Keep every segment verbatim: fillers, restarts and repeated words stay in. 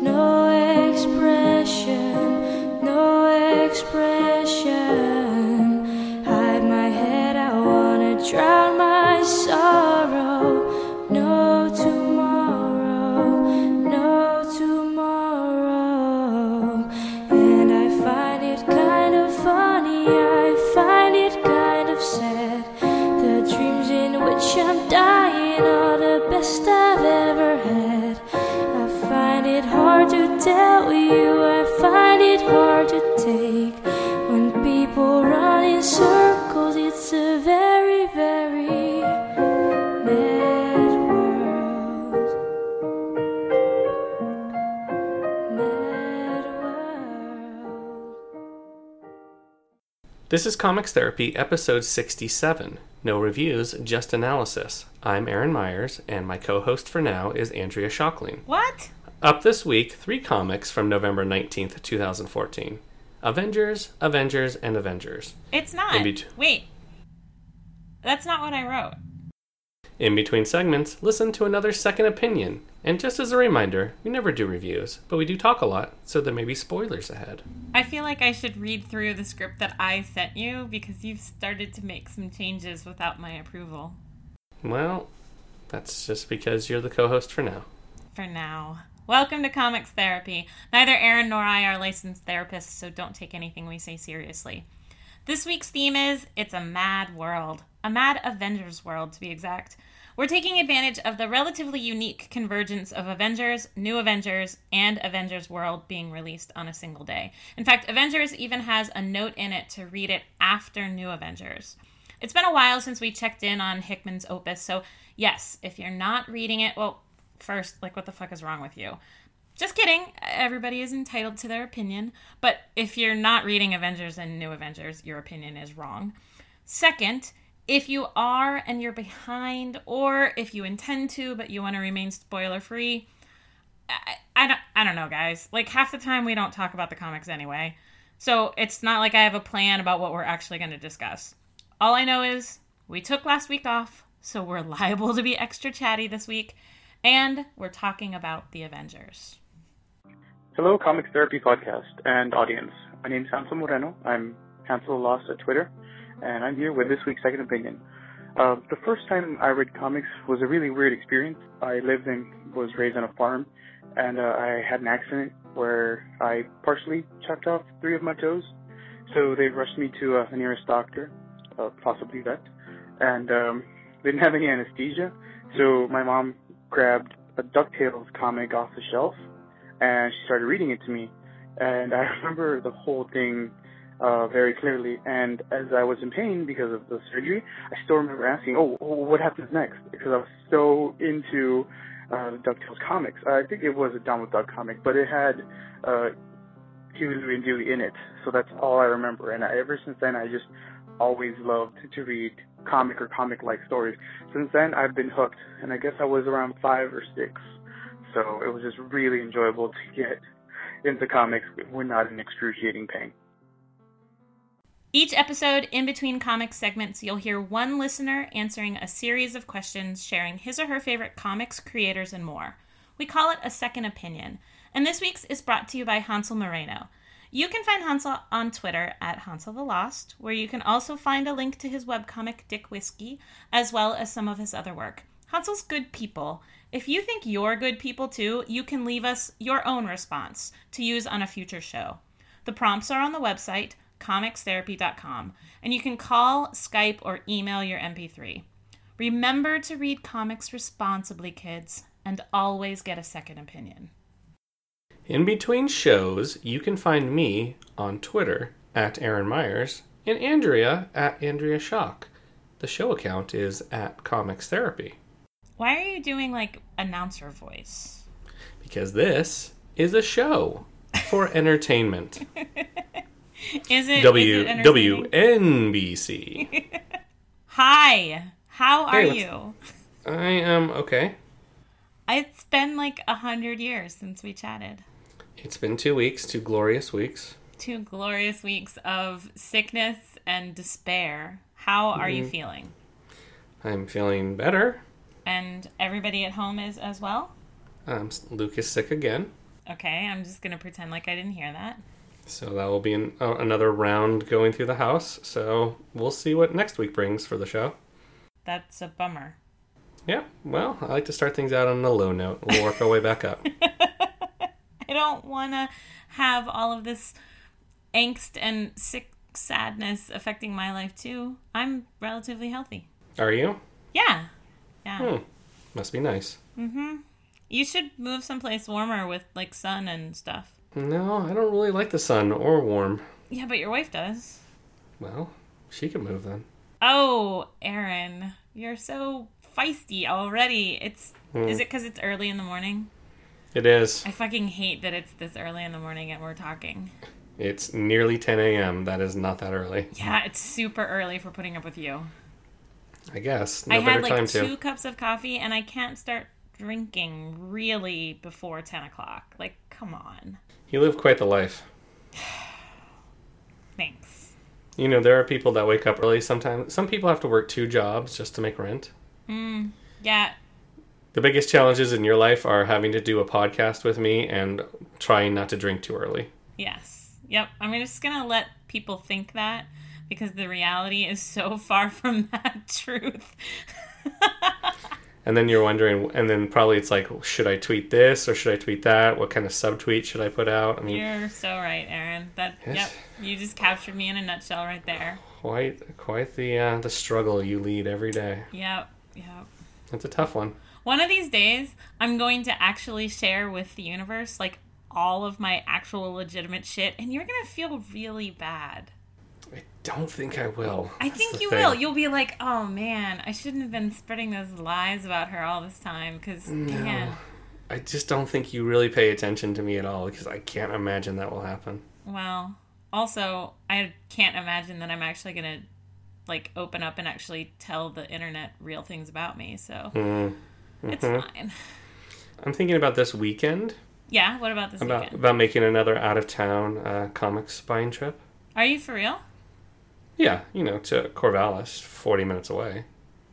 no expression, no expression. Hide my head, I wanna drown my sorrow. No tomorrow, no tomorrow. And I find it kind of funny, I find it kind of sad. The dreams in which I'm dying are the best I've ever had. I find it hard to tell you, I find it hard to take. When people run in circles, it's a very, very mad world. Mad world. This is Comics Therapy, episode sixty-seven. No reviews, just analysis. I'm Aaron Myers, and my co-host for now is Andrea Schockling. What? Up this week, three comics from November nineteenth, twenty fourteen. Avengers, Avengers, and Avengers. It's not. In bet- Wait. That's not what I wrote. In between segments, listen to another second opinion. And just as a reminder, we never do reviews, but we do talk a lot, so there may be spoilers ahead. I feel like I should read through the script that I sent you because you've started to make some changes without my approval. Well, that's just because you're the co-host for now. For now. Welcome to Comics Therapy. Neither Aaron nor I are licensed therapists, so don't take anything we say seriously. This week's theme is, it's a mad world. A mad Avengers world, to be exact. We're taking advantage of the relatively unique convergence of Avengers, New Avengers, and Avengers World being released on a single day. In fact, Avengers even has a note in it to read it after New Avengers. It's been a while since we checked in on Hickman's opus, so yes, if you're not reading it, well, first, like, what the fuck is wrong with you? Just kidding. Everybody is entitled to their opinion. But if you're not reading Avengers and New Avengers, your opinion is wrong. Second, if you are and you're behind, or if you intend to but you want to remain spoiler-free, I, I, don't, I don't know, guys. Like, half the time we don't talk about the comics anyway. So it's not like I have a plan about what we're actually going to discuss. All I know is we took last week off, so we're liable to be extra chatty this week. And we're talking about the Avengers. Hello, Comics Therapy Podcast and audience. My name is Hansel Moreno. I'm Hansel Lost at Twitter, and I'm here with this week's second opinion. Uh, the first time I read comics was a really weird experience. I lived and was raised on a farm, and uh, I had an accident where I partially chopped off three of my toes. So they rushed me to uh, the nearest doctor, uh, possibly vet, and um, they didn't have any anesthesia. So my mom grabbed a DuckTales comic off the shelf, and she started reading it to me. And I remember the whole thing uh, very clearly. And as I was in pain because of the surgery, I still remember asking, oh, what happens next? Because I was so into uh, the DuckTales comics. I think it was a Donald Duck comic, but it had uh, Huey, Louie, and Dewey in it. So that's all I remember. And I, ever since then, I just always loved to read comic or comic-like stories. Since then, I've been hooked, and I guess I was around five or six, so it was just really enjoyable to get into comics when not in excruciating pain. Each episode, in between comic segments, you'll hear one listener answering a series of questions, sharing his or her favorite comics, creators, and more. We call it a second opinion, and this week's is brought to you by Hansel Moreno. You can find Hansel on Twitter at Hansel the Lost, where you can also find a link to his webcomic Dick Whiskey, as well as some of his other work. Hansel's good people. If you think you're good people too, you can leave us your own response to use on a future show. The prompts are on the website, comics therapy dot com, and you can call, Skype, or email your M P three. Remember to read comics responsibly, kids, and always get a second opinion. In between shows, you can find me on Twitter at Aaron Myers and Andrea at Andrea Schock. The show account is at Comics Therapy. Why are you doing, like, announcer voice? Because this is a show for entertainment. Is it, w- is it W N B C. Hi, how are Hey, you? I am okay. It's been like a hundred years since we chatted. It's been two weeks, two glorious weeks. Two glorious weeks of sickness and despair. How are mm. you feeling? I'm feeling better. And everybody at home is as well? Um, Luke is sick again. Okay, I'm just going to pretend like I didn't hear that. So that will be an, uh, another round going through the house. So we'll see what next week brings for the show. That's a bummer. Yeah, well, I like to start things out on a low note. We'll work our way back up. I don't want to have all of this angst and sick sadness affecting my life, too. I'm relatively healthy. Are you? Yeah. Yeah. Hmm. Must be nice. Mm-hmm. You should move someplace warmer with, like, sun and stuff. No, I don't really like the sun or warm. Yeah, but your wife does. Well, she can move then. Oh, Aaron, you're so feisty already. It's Hmm. Is it because it's early in the morning? It is. I fucking hate that it's this early in the morning and we're talking. It's nearly ten a.m. That is not that early. Yeah, it's super early for putting up with you. I guess. No I better had like time two to. cups of coffee and I can't start drinking really before ten o'clock. Like, come on. You live quite the life. Thanks. You know, there are people that wake up early sometimes. Some people have to work two jobs just to make rent. Mm, yeah. The biggest challenges in your life are having to do a podcast with me and trying not to drink too early. Yes. Yep. I'm just going to let people think that because the reality is so far from that truth. And then you're wondering, and then probably it's like, should I tweet this or should I tweet that? What kind of subtweet should I put out? I mean, You're so right, Aaron. That Yes. Yep. You just captured me in a nutshell right there. quite quite the uh, the struggle you lead every day. Yep. Yep. It's a tough one. One of these days, I'm going to actually share with the universe, like, all of my actual legitimate shit, and you're going to feel really bad. I don't think I will. I That's think the you thing. will. You'll be like, oh, man, I shouldn't have been spreading those lies about her all this time, because, man. I just don't think you really pay attention to me at all because I can't imagine that will happen. Well, also, I can't imagine that I'm actually going to, like, open up and actually tell the internet real things about me, so Mm. it's Mhm. fine. I'm thinking about this weekend, Yeah, what about this about weekend? about making another out-of-town uh, comics buying trip. Are you for real? Yeah, you know, to Corvallis, forty minutes away.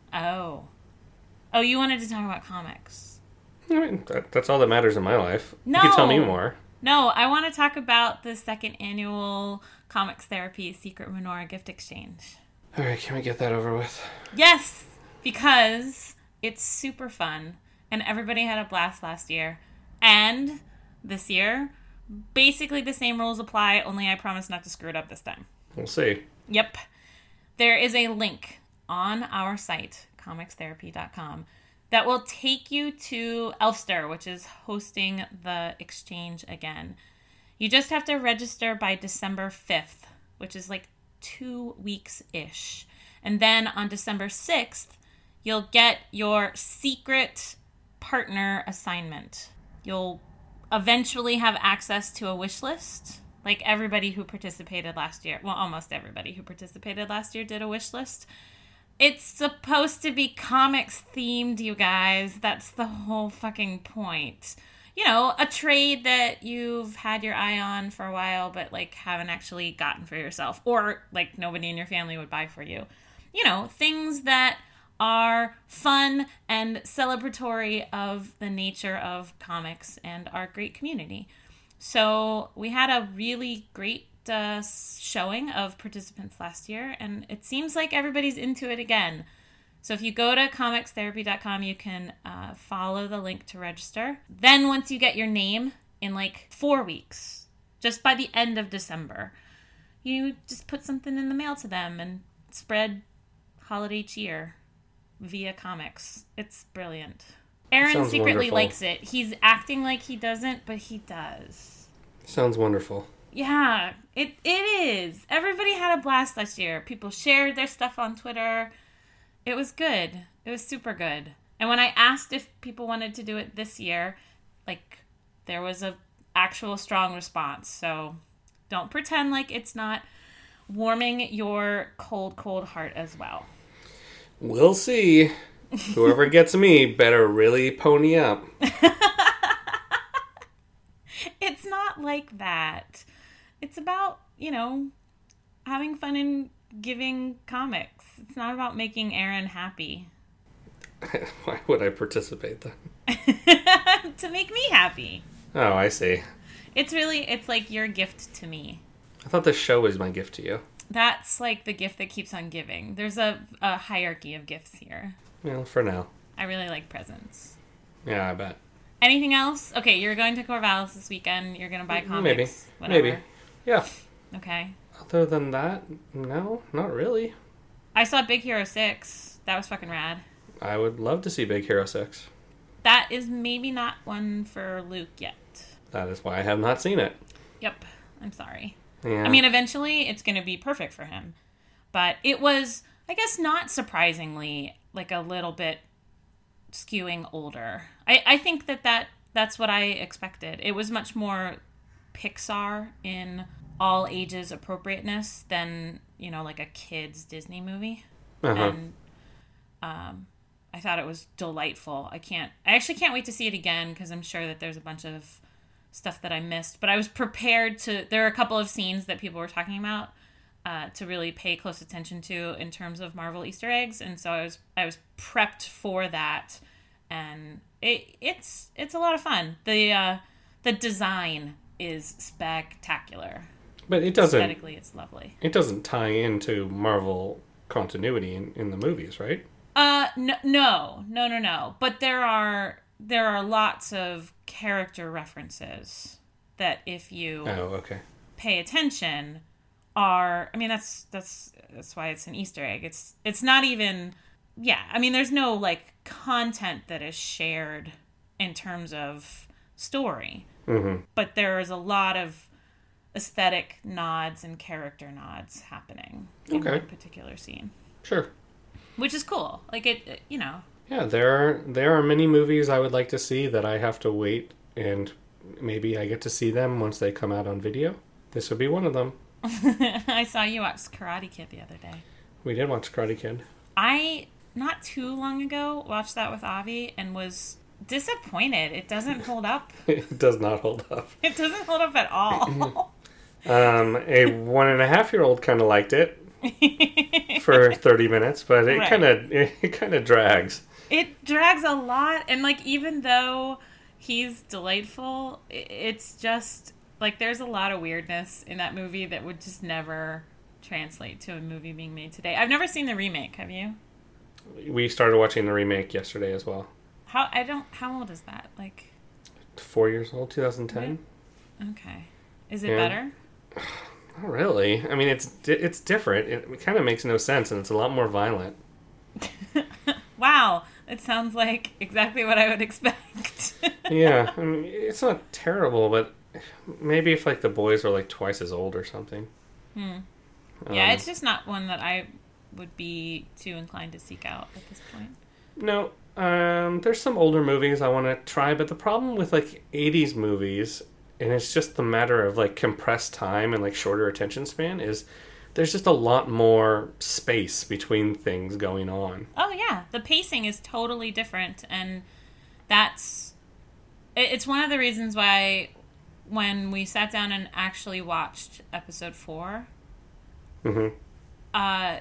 Oh. Oh, you wanted to talk about comics. I mean, that, that's all that matters in my life. No. You can tell me more. No, I want to talk about the second annual Comics Therapy Secret Menorah gift exchange. All right, can we get that over with? Yes, because it's super fun and everybody had a blast last year. And this year, basically the same rules apply, only I promise not to screw it up this time. We'll see. Yep. There is a link on our site, comics therapy dot com, that will take you to Elfster, which is hosting the exchange again. You just have to register by December fifth, which is like two weeks-ish. And then on December sixth, you'll get your secret partner assignment. You'll eventually have access to a wish list. Like everybody who participated last year. Well, almost everybody who participated last year did a wish list. It's supposed to be comics themed, you guys. That's the whole fucking point. You know, a trade that you've had your eye on for a while, but like haven't actually gotten for yourself. Or like nobody in your family would buy for you. You know, things that are fun and celebratory of the nature of comics and our great community. So we had a really great uh, showing of participants last year, and it seems like everybody's into it again. So if you go to comics therapy dot com, you can uh, follow the link to register. Then once you get your name in like four weeks, just by the end of December, you just put something in the mail to them and spread holiday cheer via comics. It's brilliant. Aaron Sounds secretly wonderful. likes it. He's acting like he doesn't, but he does. Sounds wonderful. Yeah, it it is. Everybody had a blast last year. People shared their stuff on Twitter. It was good. It was super good. And when I asked if people wanted to do it this year, like, there was a actual strong response. So don't pretend like it's not warming your cold, cold heart as well. We'll see. Whoever gets me better really pony up. It's not like that. It's about, you know, having fun and giving comics. It's not about making Aaron happy. Why would I participate then? To make me happy. Oh, I see. It's really, it's like your gift to me. I thought the show was my gift to you. That's like the gift that keeps on giving. There's a, a hierarchy of gifts here. Well, for now. I really like presents. Yeah, I bet. Anything else? Okay, you're going to Corvallis this weekend. You're going to buy comics. Maybe. Whatever. Maybe. Yeah. Okay. Other than that, no, not really. I saw Big Hero six. That was fucking rad. I would love to see Big Hero six. That is maybe not one for Luke yet. That is why I have not seen it. Yep. I'm sorry. Yeah. I mean, eventually it's going to be perfect for him. But it was, I guess, not surprisingly, like a little bit skewing older. I, I think that, that that's what I expected. It was much more Pixar in all ages appropriateness than, you know, like a kid's Disney movie. Uh-huh. And um, I thought it was delightful. I can't, I actually can't wait to see it again because I'm sure that there's a bunch of stuff that I missed. But I was prepared to, there are a couple of scenes that people were talking about uh, to really pay close attention to in terms of Marvel Easter eggs. And so I was, I was prepped for that. And it, it's, it's a lot of fun. The, uh, the design is spectacular. But it doesn't. Aesthetically, it's lovely. It doesn't tie into Marvel continuity in, in the movies, right? Uh, no, no, no, no, no. But there are there are lots of character references that, if you Oh, okay. pay attention, are. I mean, that's that's that's why it's an Easter egg. It's it's not even. Yeah, I mean, there's no like content that is shared in terms of story, Mm-hmm. but there is a lot of aesthetic nods and character nods happening in Okay. one particular scene, Sure. which is cool. Like it, it- you know. Yeah, there are there are many movies I would like to see that I have to wait, and maybe I get to see them once they come out on video. This would be one of them. I saw you watch Karate Kid the other day. We did watch Karate Kid. I, not too long ago, watched that with Avi and was disappointed. It doesn't hold up. It does not hold up. It doesn't hold up at all. Um, a one and a half year old kind of liked it for thirty minutes, but it Right. kind of it kind of drags. It drags a lot, and like even though he's delightful, i- it's just like there's a lot of weirdness in that movie that would just never translate to a movie being made today. I've never seen the remake. Have you? We started watching the remake yesterday as well. How I don't. How old is that? Like, Four years old, two thousand ten. okay, is it Yeah. better? Not really. I mean, it's di- it's different. It, it kind of makes no sense, and it's a lot more violent. Wow, it sounds like exactly what I would expect. Yeah, I mean, it's not terrible, but maybe if like the boys were like twice as old or something. Hmm. Um, Yeah, it's just not one that I would be too inclined to seek out at this point. No, um, there's some older movies I want to try, but the problem with like eighties movies, and it's just the matter of like compressed time and like shorter attention span, is there's just a lot more space between things going on. Oh yeah, the pacing is totally different, and that's it- it's one of the reasons why when we sat down and actually watched episode four, Mm-hmm. uh,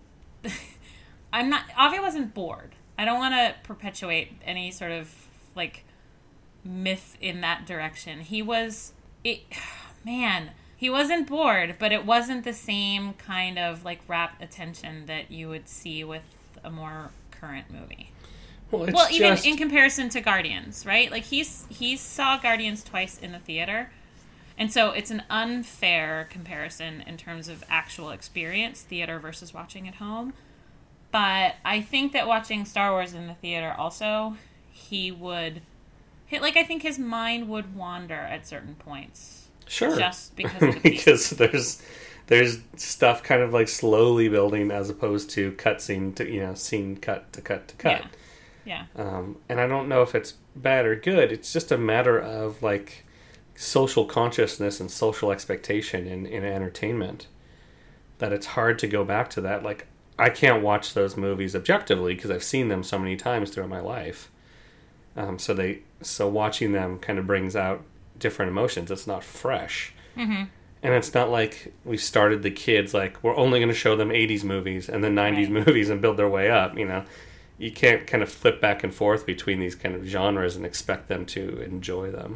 I'm not. Avi wasn't bored. I don't want to perpetuate any sort of like myth in that direction. He was it, man. He wasn't bored, but it wasn't the same kind of like rapt attention that you would see with a more current movie. Well, it's Well, even just, in comparison to Guardians, right? Like he's he saw Guardians twice in the theater. And so it's an unfair comparison in terms of actual experience, theater versus watching at home. But I think that watching Star Wars in the theater also, he would hit like I think his mind would wander at certain points. sure, just because of the because there's there's stuff kind of like slowly building as opposed to cut scene to you know scene cut to cut to cut. Yeah. Um, and I don't know if it's bad or good. It's just a matter of like social consciousness and social expectation in, in entertainment. That it's hard to go back to that. Like I can't watch those movies objectively because I've seen them so many times throughout my life. Um, so they so watching them kind of brings out different emotions. It's not fresh. Mm-hmm. And it's not like we started the kids like we're only going to show them eighties movies and then nineties Right. movies and build their way up, you know. You can't kind of flip back and forth between these kind of genres and expect them to enjoy them.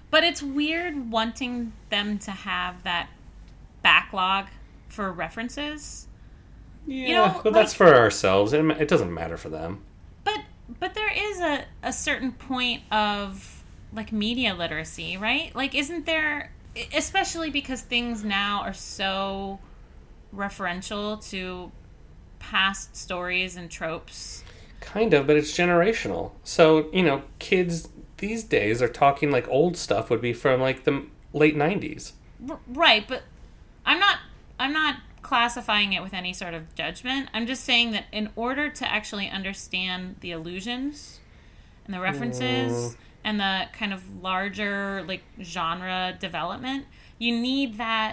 But it's weird wanting them to have that backlog for references. Yeah, You know, but that's like- for ourselves. It, it doesn't matter for them. But but there is a, a certain point of, like, media literacy, right? Like, isn't there... Especially because things now are so referential to past stories and tropes. Kind of, but it's generational. So, you know, kids these days are talking like old stuff would be from like the late nineties. R- right, but I'm not I'm not classifying it with any sort of judgment. I'm just saying that in order to actually understand the allusions and the references Mm. and the kind of larger, like, genre development, you need that,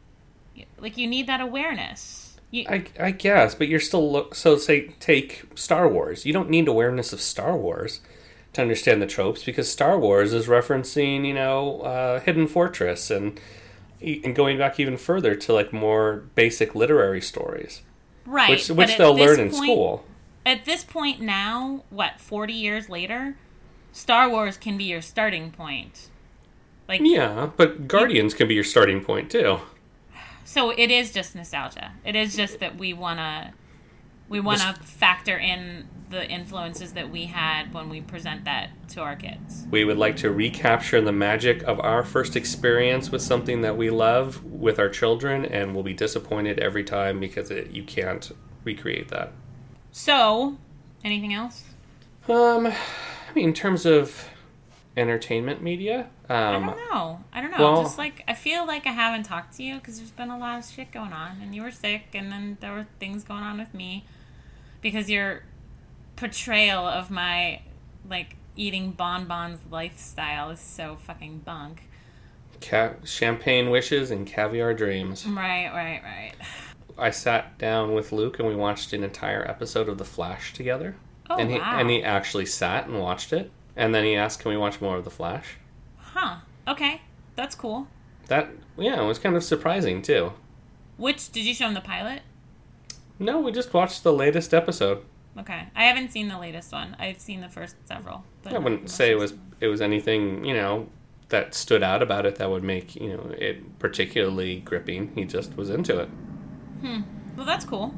like, you need that awareness. You, I, I guess, but you're still... Lo- so, say, take Star Wars. You don't need awareness of Star Wars to understand the tropes, because Star Wars is referencing, you know, uh, Hidden Fortress and and going back even further to, like, more basic literary stories. right. Which, but which at they'll this learn in point- school. At this point now, what, forty years later, Star Wars can be your starting point. Like, Yeah, but Guardians can be your starting point, too. so it is just nostalgia. It is just that we wanna we wanna factor in the influences that we had when we present that to our kids. We would like to recapture the magic of our first experience with something that we love with our children, and we'll be disappointed every time because it, you can't recreate that. So, anything else? Um, I mean, in terms of entertainment media, I um, don't know. I don't know. well- Just like, I feel like I haven't talked to you because there's been a lot of shit going on, and you were sick, and then there were things going on with me because your portrayal of my, like, eating bonbons lifestyle is so fucking bunk. ca- champagne wishes and caviar dreams. Right, right, right. I sat down with Luke and we watched an entire episode of The Flash together. Oh, and he wow. and he actually sat and watched it. And then he asked, "Can we watch more of The Flash?" Huh. Okay. That's cool. That yeah, it was kind of surprising too. Which, did you show him the pilot? No, we just watched the latest episode. Okay. I haven't seen the latest one. I've seen the first several. But I not wouldn't the say it most was recent it was anything, you know, that stood out about it that would make, you know, it particularly gripping. He just was into it. one. Hmm. Well, that's cool.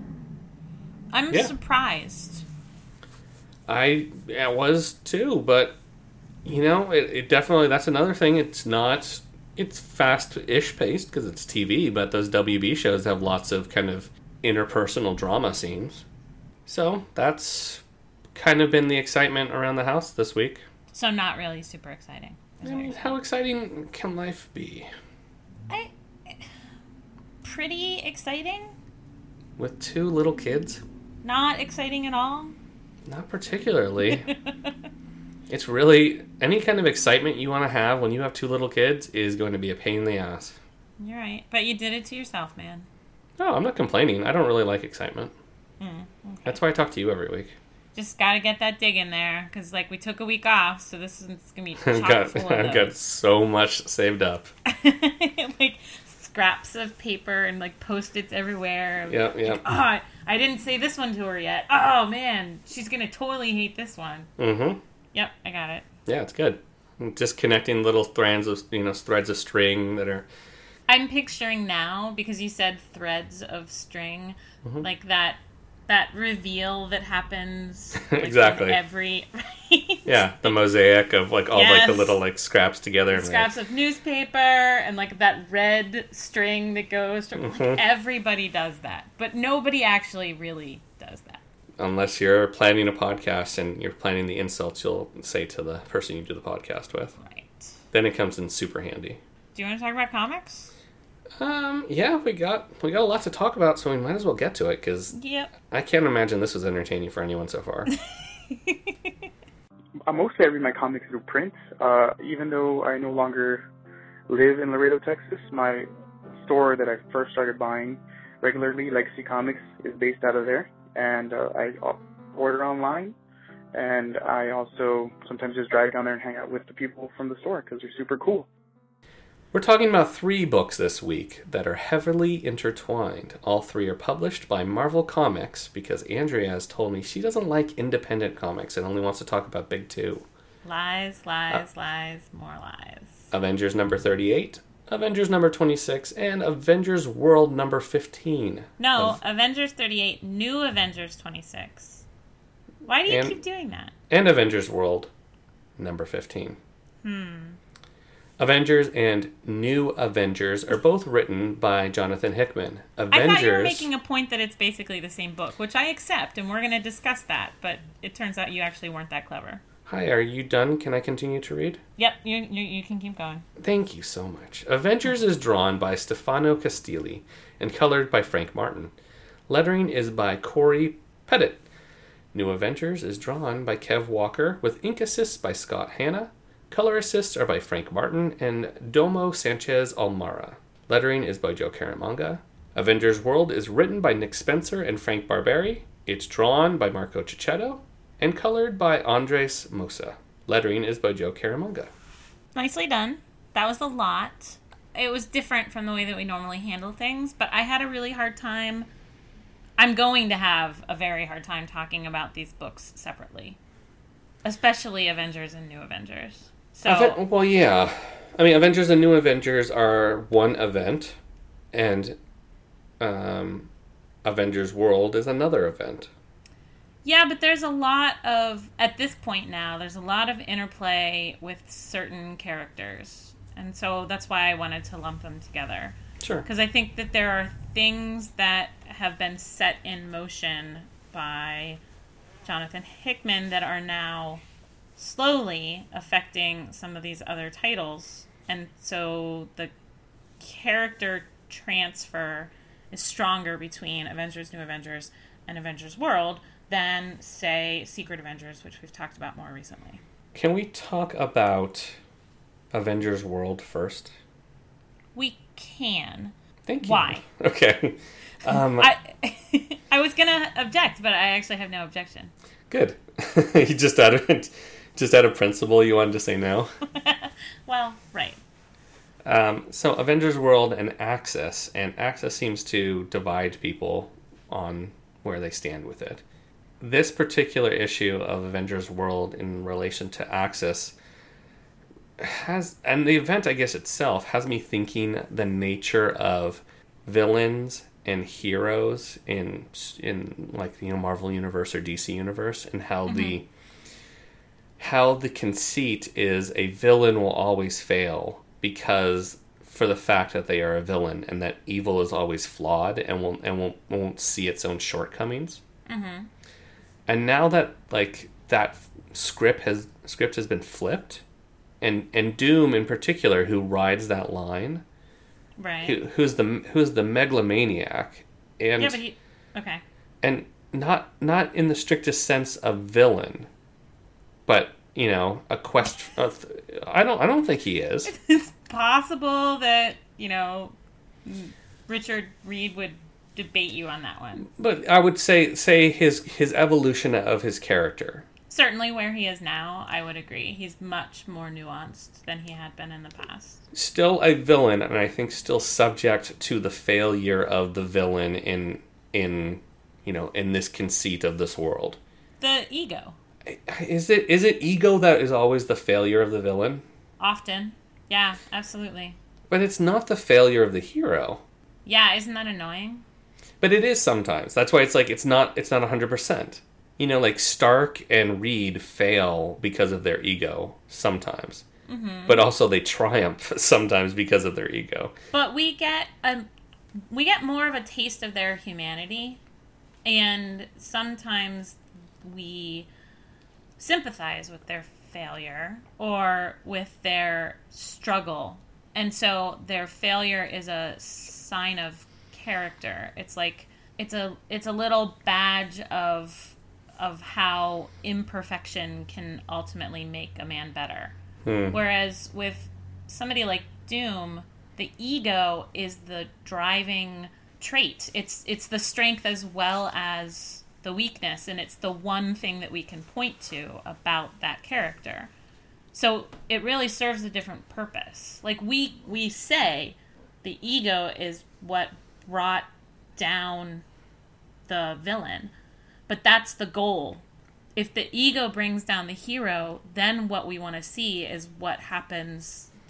I'm Yeah. surprised. I yeah, was too, but you know, it, it definitely, that's another thing. It's not, it's fast-ish paced because it's T V, but those W B shows have lots of kind of interpersonal drama scenes. So that's kind of been the excitement around the house this week. So not really super exciting. is I what mean, you're how exciting can life be saying. I, pretty exciting. with two little kids? Not exciting at all. Not particularly. It's really, any kind of excitement you want to have when you have two little kids is going to be a pain in the ass. You're right. But you did it to yourself, man. No, I'm not complaining. I don't really like excitement. Mm, okay. That's why I talk to you every week. Just gotta get that dig in there. Because, like, we took a week off, so this is it's gonna be chock I've got, full of I've got those. so much saved up. Like, scraps of paper and, like, Post-its everywhere. Yep, yep. Oh, I, I didn't say this one to her yet. Oh, man. She's gonna totally hate this one. Mm-hmm. Yep, I got it. Yeah, it's good. Just connecting little threads of, you know, threads of string that are... I'm picturing now, because you said threads of string, Mm-hmm. like that that reveal that happens like, in Exactly. every right? Yeah, the mosaic of, like, all, like, the Yes. little, like, scraps together. And, Scraps of newspaper and like that red string that goes to, Mm-hmm. like, everybody does that, but nobody actually really does that. Unless you're planning a podcast and you're planning the insults you'll say to the person you do the podcast with. Right. Then it comes in super handy. Do you want to talk about comics? Um, yeah, we got we got a lot to talk about, so we might as well get to it, because Yep. I can't imagine this was entertaining for anyone so far. Uh, mostly I read my comics through print. Uh, even though I no longer live in Laredo, Texas, my store that I first started buying regularly, Legacy Comics, is based out of there. And uh, I order online. And I also sometimes just drive down there and hang out with the people from the store because they're super cool. We're talking about three books this week that are heavily intertwined. All three are published by Marvel Comics, because Andrea has told me she doesn't like independent comics and only wants to talk about big two. Lies, lies, lies, more lies. Avengers number thirty-eight, Avengers number twenty-six, and Avengers World number fifteen. No, of, Avengers thirty-eight, New Avengers twenty-six. Why do you and, keep doing that? And Avengers World number fifteen. Hmm. Avengers and New Avengers are both written by Jonathan Hickman. Avengers, I thought you were making a point that it's basically the same book, which I accept, and we're going to discuss that, but it turns out you actually weren't that clever. Hi, are you done? Can I continue to read? Yep, you, you, you can keep going. Thank you so much. Avengers is drawn by Stefano Castilli and colored by Frank Martin. Lettering is by Corey Pettit. New Avengers is drawn by Kev Walker with ink assists by Scott Hanna. Color assists are by Frank Martin and Domo Sanchez Almara. Lettering is by Joe Caramagna. Avengers World is written by Nick Spencer and Frank Barberi. It's drawn by Marco Cicchetto and colored by Andres Mosa. Lettering is by Joe Caramagna. Nicely done. That was a lot. It was different from the way that we normally handle things, but I had a really hard time. I'm going to have a very hard time talking about these books separately, especially Avengers and New Avengers. So, Aven- well, yeah. I mean, Avengers and New Avengers are one event, and um, Avengers World is another event. yeah, but there's a lot of, at this point now, there's a lot of interplay with certain characters. And so that's why I wanted to lump them together. Sure. Because I think that there are things that have been set in motion by Jonathan Hickman that are now slowly affecting some of these other titles. And so the character transfer is stronger between Avengers, New Avengers, and Avengers World than, say, Secret Avengers, which we've talked about more recently. Can we talk about Avengers World first? We can. Thank you. Why? Okay. Um, I I was going to object, but I actually have no objection. Good. You just out of just out of principle, you wanted to say no. Well, right. Um, so Avengers World and Axis, and Axis seems to divide people on where they stand with it. This particular issue of Avengers World in relation to Axis has, and the event, I guess, itself, has me thinking the nature of villains and heroes in, in like, you know, Marvel Universe or D C Universe, and how mm-hmm. the how the conceit is a villain will always fail because for the fact that they are a villain, and that evil is always flawed and won't and won't won't see its own shortcomings. Mm-hmm. And now that like that script has script has been flipped, and and Doom in particular, who rides that line, right? Who, who's the who's the megalomaniac, and yeah, but he okay, and not not in the strictest sense of villain, but you know, a quest. Of, I don't I don't think he is. It's possible that, you know, Richard Reed would debate you on that one. But I would say say his his evolution of his character. Certainly where he is now, I would agree. He's much more nuanced than he had been in the past. Still a villain, and I think still subject to the failure of the villain in in you know, in this conceit of this world. The ego. Is it is it ego that is always the failure of the villain? Often. Yeah, absolutely. But it's not the failure of the hero. Yeah, isn't that annoying? But it is sometimes. That's why it's like it's not it's not one hundred percent. You know, like Stark and Reed fail because of their ego sometimes. Mm-hmm. But also they triumph sometimes because of their ego. But we get a we get more of a taste of their humanity, and sometimes we sympathize with their failure or with their struggle. And so their failure is a sign of character. It's like it's a it's a little badge of of how imperfection can ultimately make a man better. Hmm. Whereas with somebody like Doom, the ego is the driving trait. It's it's the strength as well as the weakness, and it's the one thing that we can point to about that character. So it really serves a different purpose. Like we we say the ego is what brought down the villain, but that's the goal. If the ego brings down the hero, then what we want to see is what happens to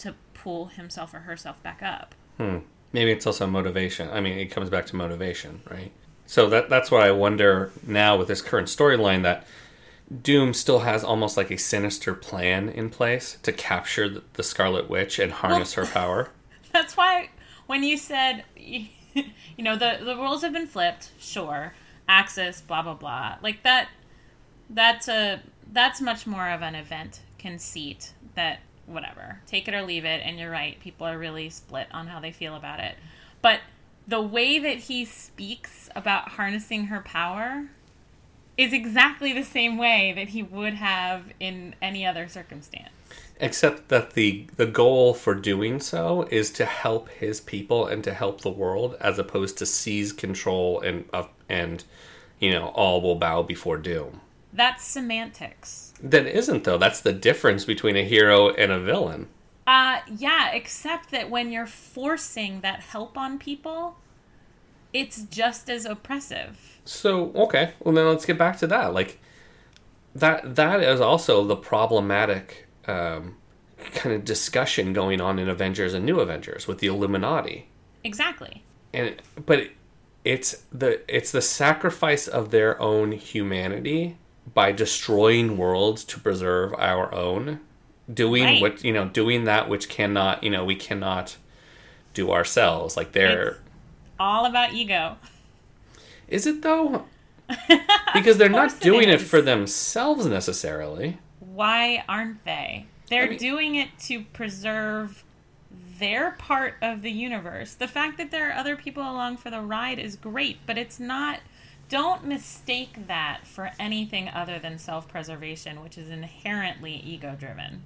pull himself or herself back up. Hmm. Maybe it's also motivation. I mean, it comes back to motivation, right? So that that's what I wonder now with this current storyline, that Doom still has almost like a sinister plan in place to capture the, the Scarlet Witch and harness well, her power. That's why when you said, you know, the, the roles have been flipped, sure, Axis, blah, blah, blah. Like that, that's a, that's much more of an event conceit that, whatever, take it or leave it, and you're right, people are really split on how they feel about it. But the way that he speaks about harnessing her power is exactly the same way that he would have in any other circumstance. Except that the the goal for doing so is to help his people and to help the world, as opposed to seize control and uh, and you know, all will bow before Doom. That's semantics. That isn't, though. That's the difference between a hero and a villain. Uh, yeah, except that when you're forcing that help on people, it's just as oppressive. So, okay, well then let's get back to that. Like, that that is also the problematic um, kind of discussion going on in Avengers and New Avengers with the Illuminati. Exactly. And but it's the it's the sacrifice of their own humanity by destroying worlds to preserve our own, doing right. what you know, doing that which cannot you know we cannot do ourselves. Like they're it's all about ego. Is it though? Because they're not doing it, it for themselves necessarily. Why aren't they? They're I mean, doing it to preserve their part of the universe. The fact that there are other people along for the ride is great, but it's not... Don't mistake that for anything other than self-preservation, which is inherently ego-driven.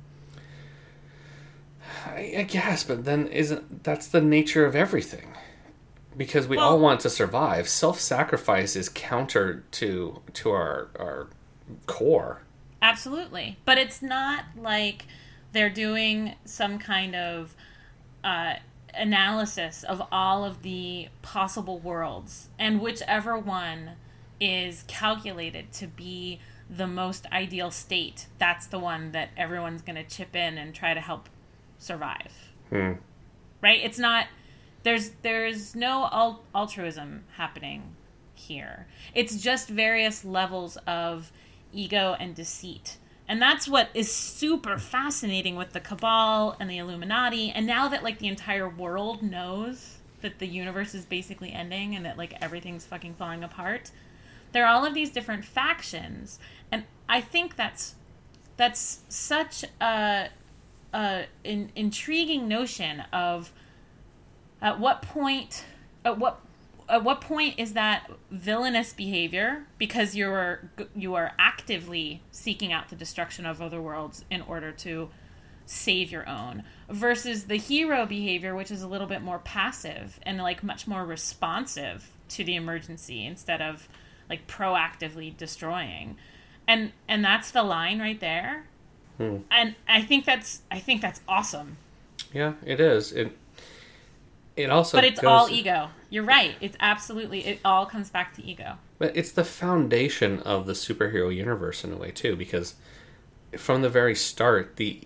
I, I guess, but then isn't that's the nature of everything? Because we well, all want to survive. Self-sacrifice is counter to to our our core. Absolutely. But it's not like they're doing some kind of uh, analysis of all of the possible worlds, and whichever one is calculated to be the most ideal state, that's the one that everyone's going to chip in and try to help survive. Hmm. Right? It's not... There's there's no al- altruism happening here. It's just various levels of ego and deceit. And that's what is super fascinating with the Cabal and the Illuminati. And now that, like, the entire world knows that the universe is basically ending and that, like, everything's fucking falling apart, there are all of these different factions. And I think that's that's such a, a an intriguing notion of... At what point, at what, at what point is that villainous behavior because you are you are actively seeking out the destruction of other worlds in order to save your own, versus the hero behavior, which is a little bit more passive and like much more responsive to the emergency instead of like proactively destroying, and and that's the line right there. Hmm. And I think that's I think that's awesome. Yeah, it is. It. It also but it's goes, all ego. You're right. It's absolutely, it all comes back to ego. But it's the foundation of the superhero universe in a way, too, because from the very start, the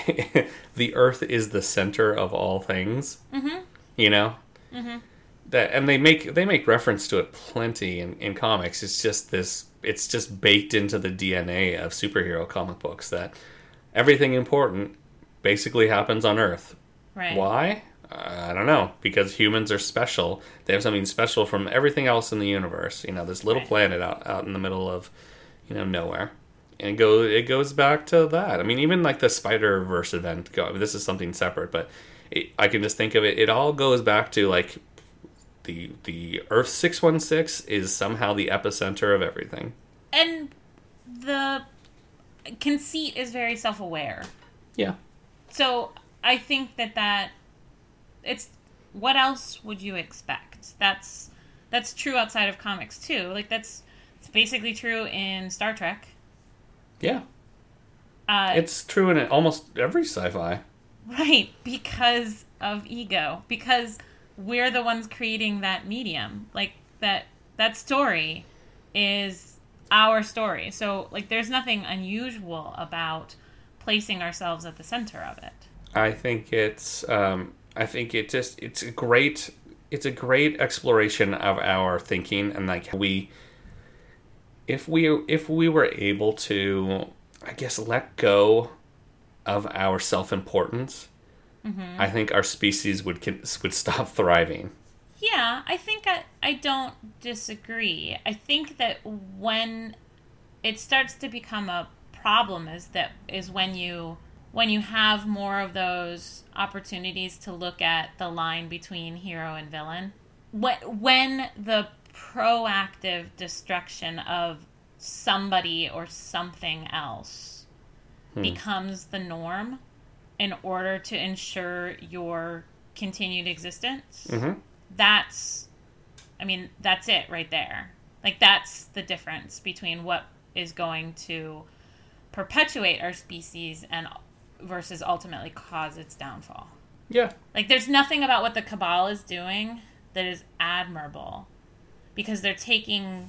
the Earth is the center of all things. Mm-hmm. You know? Mm-hmm. That, and they make they make reference to it plenty in, in comics. It's just this, it's just baked into the D N A of superhero comic books that everything important basically happens on Earth. Right. Why? I don't know, because humans are special. They have something special from everything else in the universe. You know, this little right. planet out, out in the middle of, you know, nowhere. And it, go, it goes back to that. I mean, even like the Spider-Verse event, go, this is something separate, but it, I can just think of it. It all goes back to, like, the the Earth six one six is somehow the epicenter of everything. And the conceit is very self-aware. Yeah. So I think that that... It's what else would you expect? That's that's true outside of comics too. Like that's it's basically true in Star Trek. Yeah, uh, it's true in almost every sci-fi. Right, because of ego. Because we're the ones creating that medium. Like that that story is our story. So like, there's nothing unusual about placing ourselves at the center of it. I think it's um, I think it just it's a great it's a great exploration of our thinking, and like we if we if we were able to, I guess, let go of our self-importance, mm-hmm. I think our species would would stop thriving. Yeah, I think I, I don't disagree. I think that when it starts to become a problem is that is when you when you have more of those opportunities to look at the line between hero and villain. When, when the proactive destruction of somebody or something else hmm. becomes the norm in order to ensure your continued existence, mm-hmm. that's, I mean, that's it right there. Like, that's the difference between what is going to perpetuate our species and versus ultimately cause its downfall. Yeah. Like, there's nothing about what the Cabal is doing that is admirable, because they're taking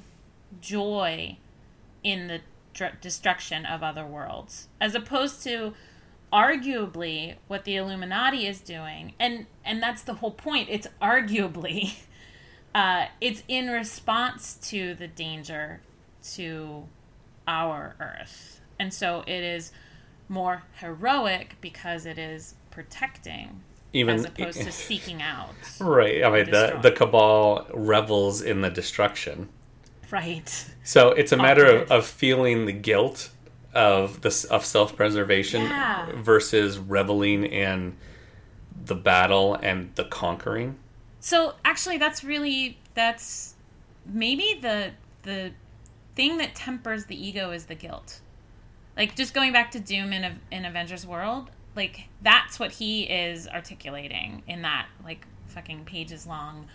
joy in the dr- destruction of other worlds, as opposed to arguably what the Illuminati is doing. And, and that's the whole point. It's arguably, uh, it's in response to the danger to our Earth. And so it is more heroic because it is protecting, even as opposed to seeking out. Right. I mean, the, the Cabal revels in the destruction. Right. So it's a matter of, of feeling the guilt of the of self-preservation yeah. versus reveling in the battle and the conquering. So actually, that's really that's maybe the the thing that tempers the ego is the guilt. Like, just going back to Doom in, in Avengers World, like, that's what he is articulating in that, like, fucking pages long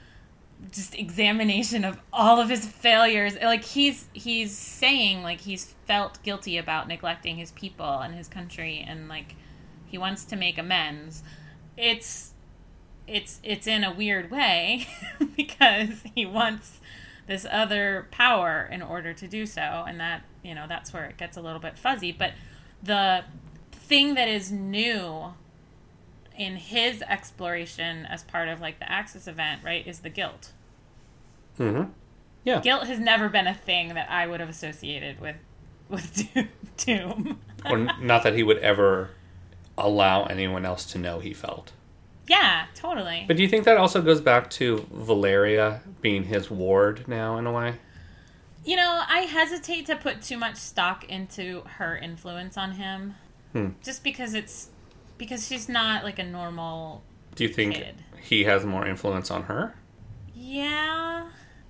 just examination of all of his failures. Like, he's he's saying, like, he's felt guilty about neglecting his people and his country, and, like, he wants to make amends. It's, it's, it's in a weird way, because he wants this other power in order to do so, and that, you know, that's where it gets a little bit fuzzy. But the thing that is new in his exploration as part of, like, the Axis event, right, is the guilt. Mm-hmm. Yeah. Guilt has never been a thing that I would have associated with with Doom. Or not that he would ever allow anyone else to know he felt. Yeah, totally. But do you think that also goes back to Valeria being his ward now, in a way? You know, I hesitate to put too much stock into her influence on him. Hmm. Just because it's... Because she's not, like, a normal Do you think kid. He has more influence on her? Yeah.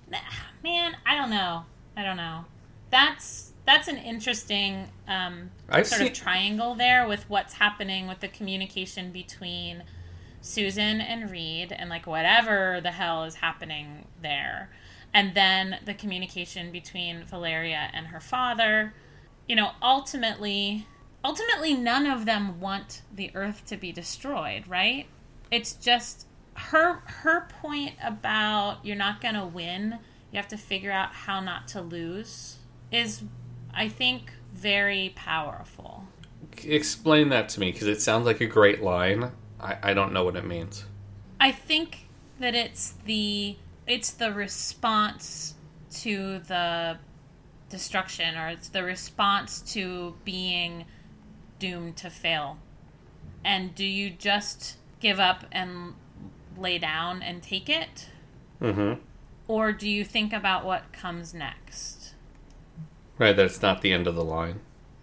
Man, I don't know. I don't know. That's... That's an interesting um, I've sort seen... of triangle there with what's happening with the communication between Susan and Reed and, like, whatever the hell is happening there. And then the communication between Valeria and her father. You know, ultimately, ultimately none of them want the Earth to be destroyed, right? It's just her her point about you're not going to win, you have to figure out how not to lose, is, I think, very powerful. Explain that to me, because it sounds like a great line. I, I don't know what it means. I think that it's the it's the response to the destruction, or it's the response to being doomed to fail. And do you just give up and lay down and take it? Mm-hmm. Or do you think about what comes next? Right, that it's not the end of the line.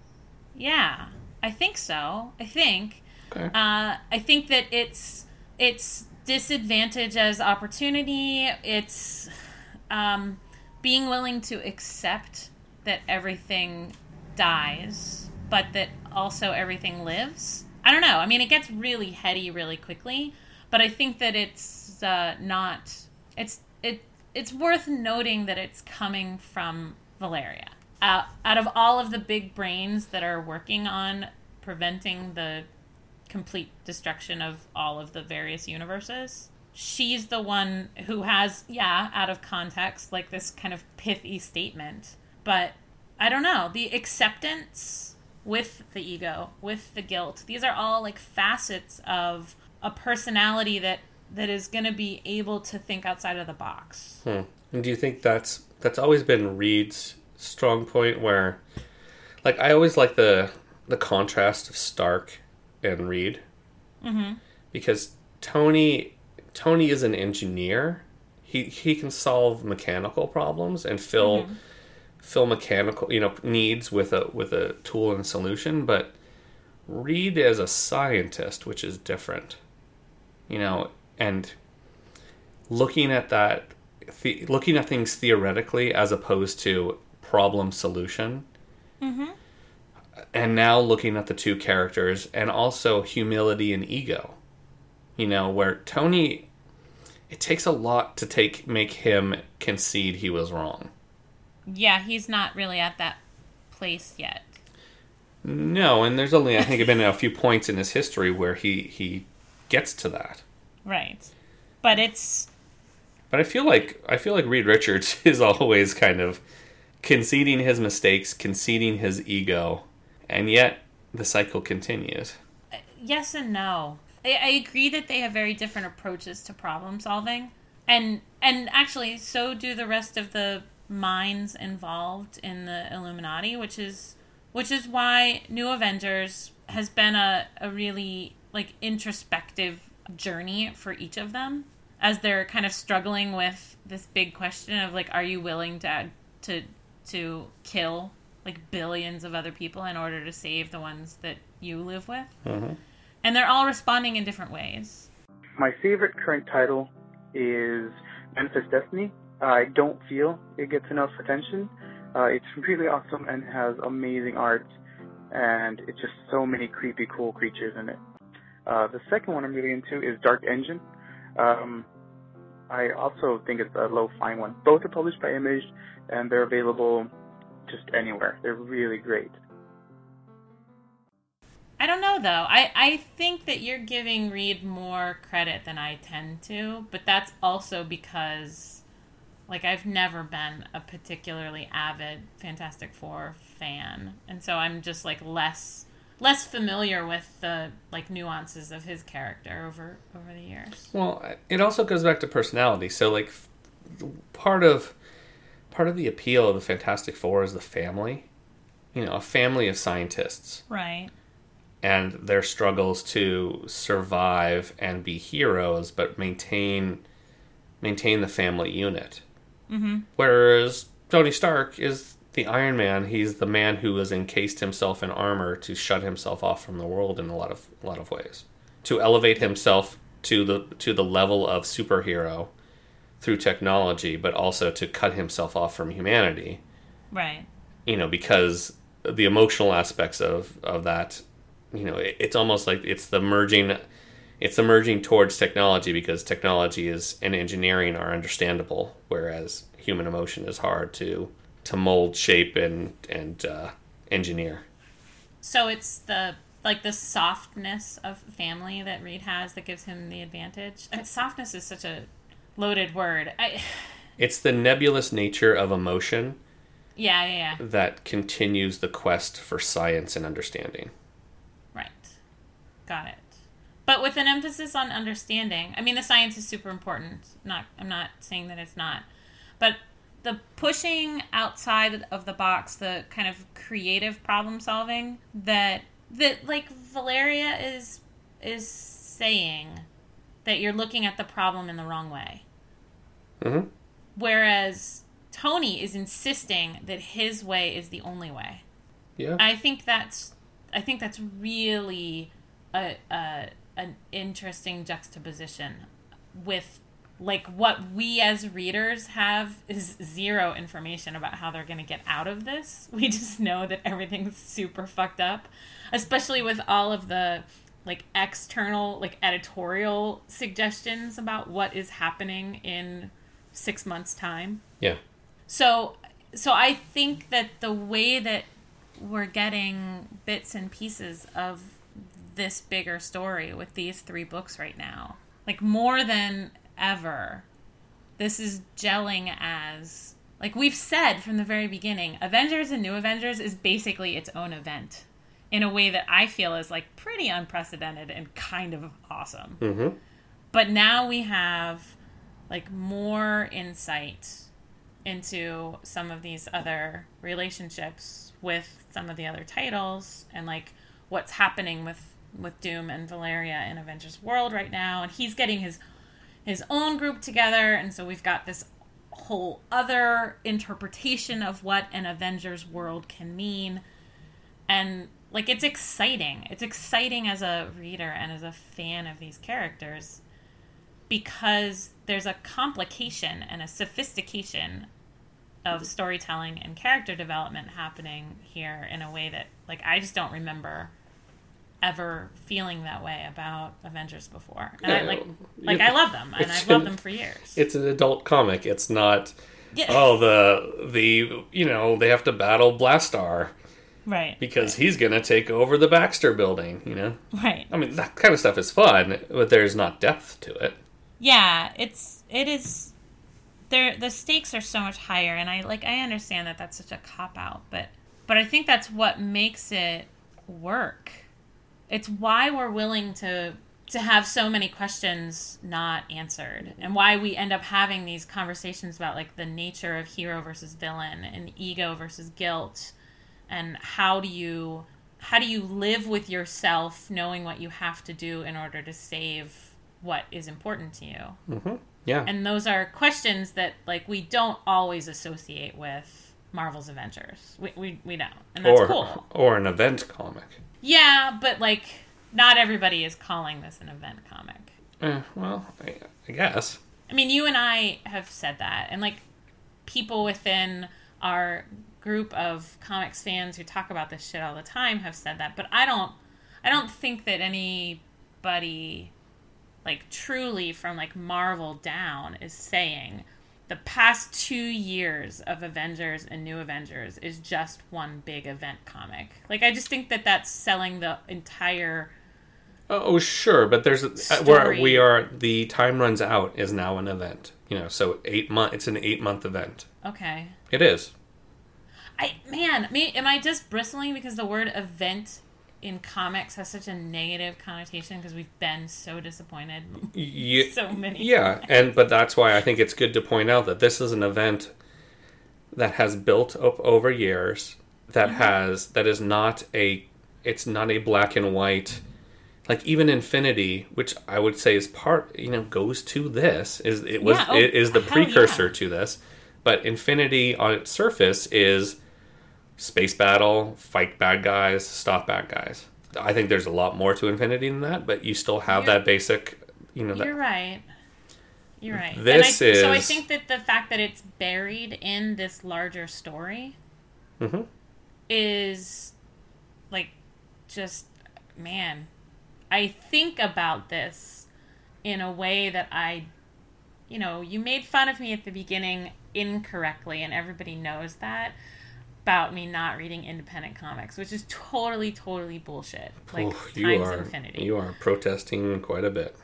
Yeah, I think so. I think. Okay. Uh, I think that it's it's disadvantage as opportunity. It's um, being willing to accept that everything dies, but that also everything lives. I don't know. I mean, it gets really heady really quickly, but I think that it's uh, not. It's it. It's worth noting that it's coming from Valeria. Uh, out of all of the big brains that are working on preventing the complete destruction of all of the various universes, she's the one who has, yeah, out of context, like this kind of pithy statement. But I don't know, the acceptance with the ego, with the guilt. These are all like facets of a personality that that is going to be able to think outside of the box. Hmm. And do you think that's that's always been Reed's strong point? Where, like, I always like the the contrast of Stark and Reed, Mm-hmm. because Tony Tony is an engineer. He he can solve mechanical problems and fill Mm-hmm. fill mechanical, you know, needs with a with a tool and a solution. But Reed is a scientist, which is different, you know, and looking at that, the, looking at things theoretically as opposed to problem solution. Mm-hmm. And now looking at the two characters, and also humility and ego, you know, where Tony, it takes a lot to take make him concede he was wrong. Yeah, he's not really at that place yet. No, and there's only, I think, been a few points in his history where he, he gets to that. Right. But it's... But I feel like I feel like Reed Richards is always kind of conceding his mistakes, conceding his ego, and yet the cycle continues. Yes and no. I, I agree that they have very different approaches to problem solving. And and actually, so do the rest of the minds involved in the Illuminati, which is which is why New Avengers has been a, a really like introspective journey for each of them, as they're kind of struggling with this big question of like, are you willing to to to kill like billions of other people in order to save the ones that you live with? Mm-hmm. And they're all responding in different ways. My favorite current title is Manifest Destiny. I don't feel it gets enough attention. Uh, it's really awesome and has amazing art, and it's just so many creepy, cool creatures in it. Uh, the second one I'm really into is Dark Engine. Um, I also think it's a lo-fi one. Both are published by Image, and they're available just anywhere. They're really great. I don't know, though. I, I think that you're giving Reed more credit than I tend to, but that's also because, like, I've never been a particularly avid Fantastic Four fan, and so I'm just, like, less less familiar with the, like, nuances of his character over over the years. Well, it also goes back to personality. So, like, part of part of the appeal of the Fantastic Four is the family. You know, a family of scientists. Right. And their struggles to survive and be heroes, but maintain maintain the family unit. Mm-hmm. Whereas Tony Stark is the Iron Man. He's the man who has encased himself in armor to shut himself off from the world in a lot of a lot of ways, to elevate himself to the to the level of superhero through technology, but also to cut himself off from humanity. Right. You know, because the emotional aspects of of that. You know, it's almost like it's the merging, it's the merging towards technology, because technology is and engineering are understandable, whereas human emotion is hard to to mold, shape, and and uh, engineer. So it's the like the softness of family that Reed has that gives him the advantage. I mean, softness is such a loaded word. I... It's the nebulous nature of emotion. Yeah, yeah, yeah. That continues the quest for science and understanding. Right. Got it. But with an emphasis on understanding. I mean, the science is super important. Not, I'm not saying that it's not. But the pushing outside of the box, the kind of creative problem solving that, that like, Valeria is is saying that you're looking at the problem in the wrong way. Mm-hmm. Whereas Tony is insisting that his way is the only way. Yeah. I think that's... I think that's really a, a an interesting juxtaposition with, like, what we as readers have is zero information about how they're going to get out of this. We just know that everything's super fucked up, especially with all of the, like, external, like, editorial suggestions about what is happening in six months' time. Yeah. So, so I think that the way that we're getting bits and pieces of this bigger story with these three books right now, like, more than ever, this is gelling as, like we've said from the very beginning, Avengers and New Avengers is basically its own event. in a way that I feel is like pretty unprecedented and kind of awesome. Mm-hmm. But now we have like more insight into some of these other relationships with some of the other titles, and like what's happening with with Doom and Valeria in Avengers World right now, and he's getting his his own group together, and so we've got this whole other interpretation of what an Avengers World can mean. And like it's exciting. It's exciting as a reader and as a fan of these characters, because there's a complication and a sophistication of storytelling and character development happening here in a way that, like, I just don't remember ever feeling that way about Avengers before. And Yeah, I like, like you- I love them, and it's I've loved an- them for years. It's an adult comic. It's not, Yeah. oh, the, the you know, they have to battle Blastar Right. because he's going to take over the Baxter building, you know? Right. I mean, that kind of stuff is fun, but there's not depth to it. Yeah, it's it is. There, the stakes are so much higher, and I like I understand that that's such a cop out, but but I think that's what makes it work. It's why we're willing to to have so many questions not answered, and why we end up having these conversations about like the nature of hero versus villain and ego versus guilt, and how do you how do you live with yourself knowing what you have to do in order to save what is important to you. Mm-hmm. Yeah. And those are questions that like we don't always associate with Marvel's Avengers. We we, we don't. And that's or, cool. or an event comic. Yeah, but like not everybody is calling this an event comic. Eh, well, I, I guess. I mean, you and I have said that, and like people within our group of comics fans who talk about this shit all the time have said that, but I don't I don't think that anybody like truly from like Marvel down is saying the past two years of Avengers and New Avengers is just one big event comic. Like I just think that that's selling the entire Oh, sure, but there's uh, Story. where we are. The time runs out is now an event. You know, so eight month. It's an eight month event. okay. It is. I man, me am I just bristling because the word event in comics has such a negative connotation because we've been so disappointed Ye- so many Yeah, times. and but that's why I think it's good to point out that this is an event that has built up over years. That Mm-hmm. has that is not a. It's not a black and white. Like even Infinity, which I would say is part, you know, goes to this. Is it was Yeah, oh, it is the hell precursor yeah. to this, but Infinity on its surface is space battle, fight bad guys, stop bad guys. I think there's a lot more to Infinity than that, but you still have You're- that basic, you know. That, You're right. You're right. This and I, So I is- think that the fact that it's buried in this larger story Mhm. is like just man. I think about this in a way that I, you know, you made fun of me at the beginning incorrectly, and everybody knows that about me not reading independent comics, which is totally, totally bullshit. Like Oh, times you are infinity. you are protesting quite a bit.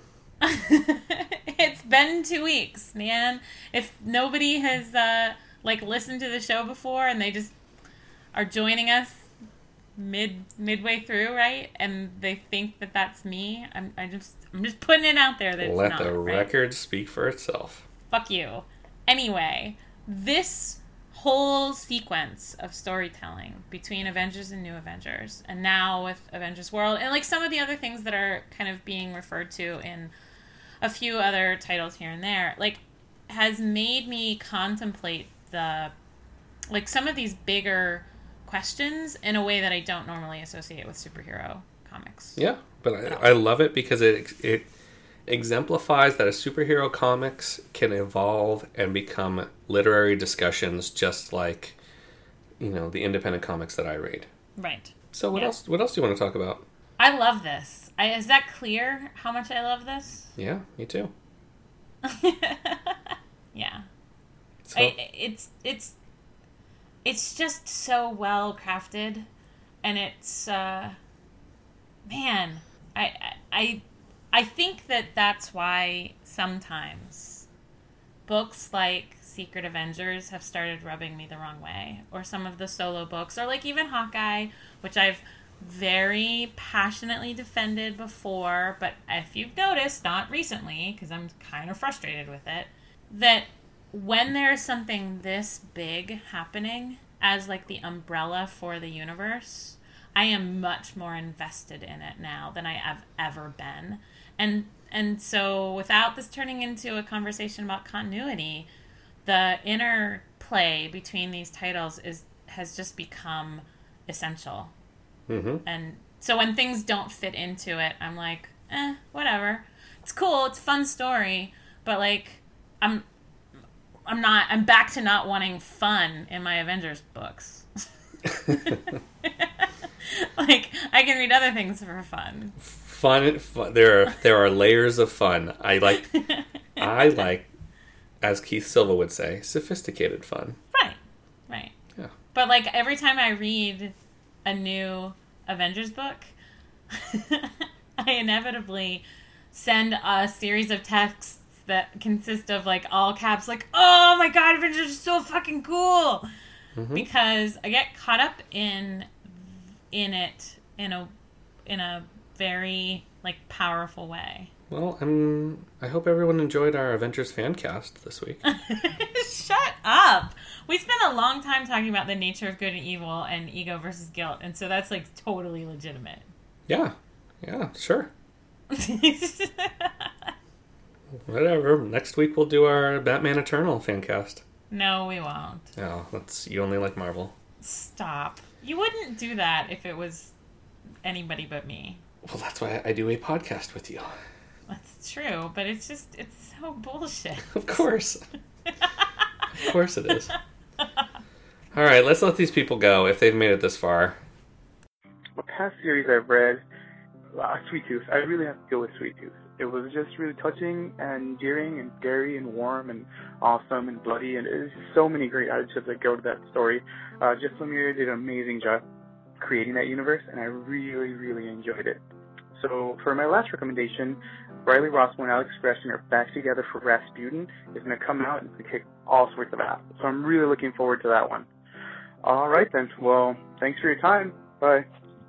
It's been two weeks, man. If nobody has uh, like listened to the show before and they just are joining us mid midway through, right? And they think that that's me. I'm I just I'm just putting it out there that it's Let not, the right? record speak for itself. Fuck you. Anyway, this whole sequence of storytelling between Avengers and New Avengers, and now with Avengers World, and like some of the other things that are kind of being referred to in a few other titles here and there, like has made me contemplate the like some of these bigger questions in a way that I don't normally associate with superhero comics. Yeah, but I, I love it because it it exemplifies that a superhero comics can evolve and become literary discussions, just like, you know, the independent comics that I read. Right. So what Yeah. else? What else do you want to talk about? I love this. I, is that clear how much I love this? Yeah, me too. Yeah. So, I, it's it's it's just so well crafted, and it's uh, man, I, I I I think that that's why sometimes books like Secret Avengers have started rubbing me the wrong way, or some of the solo books, or like even Hawkeye, which I've very passionately defended before, but if you've noticed, not recently, because I'm kind of frustrated with it, that when there's something this big happening as like the umbrella for the universe, I am much more invested in it now than I have ever been. And and so without this turning into a conversation about continuity, the interplay between these titles is has just become essential. Mm-hmm. And so when things don't fit into it, I'm like, eh, whatever. It's cool. It's a fun story. But, like, I'm I'm not, I'm back to not wanting fun in my Avengers books. Like, I can read other things for fun. Fun, fun. There are, there are layers of fun. I like, I like, as Keith Silva would say, sophisticated fun. Right. Right. Yeah. But, like, every time I read a new Avengers book, I inevitably send a series of texts that consist of, like, all caps, like, oh my god, Avengers is so fucking cool! Mm-hmm. Because I get caught up in in it in a in a very, like, powerful way. Well, I'm, I hope everyone enjoyed our Avengers fan cast this week. Shut up! We spent a long time talking about the nature of good and evil and ego versus guilt, and so that's, like, totally legitimate. Yeah. Yeah, sure. Whatever. Next week we'll do our Batman Eternal fan cast. No, we won't. Oh, that's, you only like Marvel. Stop. You wouldn't do that if it was anybody but me. Well, that's why I do a podcast with you. That's true, but it's just, it's so bullshit. Of course. Of course it is. All right, let's let these people go if they've made it this far. The past series I've read, uh, Sweet Tooth, I really have to go with Sweet Tooth. It was just really touching and endearing and scary and warm and awesome and bloody, and there's so many great adjectives that go to that story. Uh, Jeff Lemire did an amazing job creating that universe, and I really, really enjoyed it. So for my last recommendation, Riley Rossmo and Alex Gresham are back together for Rasputin. It's going to come out and it's going to kick all sorts of ass. So I'm really looking forward to that one. All right then. Well, thanks for your time. Bye.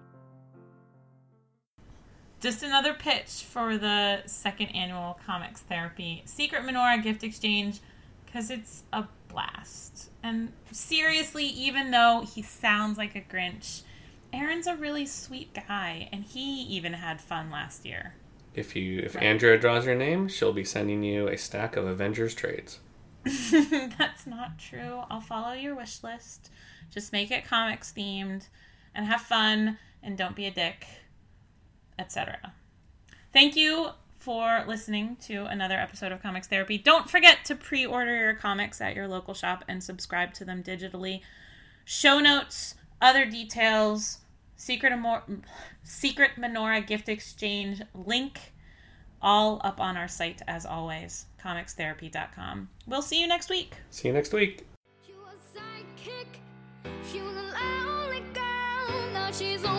Just another pitch for the second annual Comics Therapy Secret Menorah gift exchange, because it's a blast. And seriously, even though he sounds like a Grinch, Aaron's a really sweet guy, and he even had fun last year. If you, if right. Andrea draws your name, she'll be sending you a stack of Avengers trades. That's not true. I'll follow your wish list. Just make it comics themed, and have fun, and don't be a dick, et cetera. Thank you for listening to another episode of Comics Therapy. Don't forget to pre-order your comics at your local shop and subscribe to them digitally. Show notes, other details, Secret, Amor- Secret Menorah gift exchange link, all up on our site as always, comics therapy dot com. We'll see you next week. See you next week. She was a sidekick. She was a lonely girl. Now she's on